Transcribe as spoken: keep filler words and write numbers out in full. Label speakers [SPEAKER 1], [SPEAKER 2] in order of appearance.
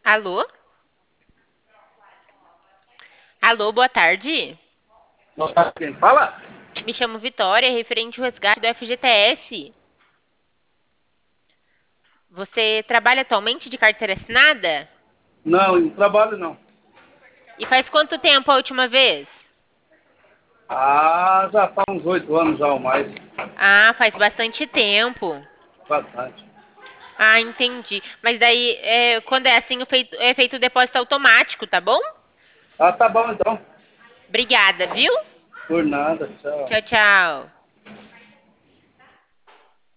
[SPEAKER 1] Alô? Alô, boa tarde.
[SPEAKER 2] Não sabe quem fala?
[SPEAKER 1] Me chamo Vitória, referente ao resgate do F G T S. Você trabalha atualmente de carteira assinada?
[SPEAKER 2] Não, não trabalho não.
[SPEAKER 1] E faz quanto tempo a última vez?
[SPEAKER 2] Ah, já faz uns oito anos já ou mais.
[SPEAKER 1] Ah, faz bastante tempo.
[SPEAKER 2] Bastante.
[SPEAKER 1] Ah, entendi. Mas daí, é, quando é assim, o feito- é feito o depósito automático, tá bom?
[SPEAKER 2] Ah, tá bom então.
[SPEAKER 1] Obrigada, viu?
[SPEAKER 2] Por nada, tchau.
[SPEAKER 1] Tchau, tchau.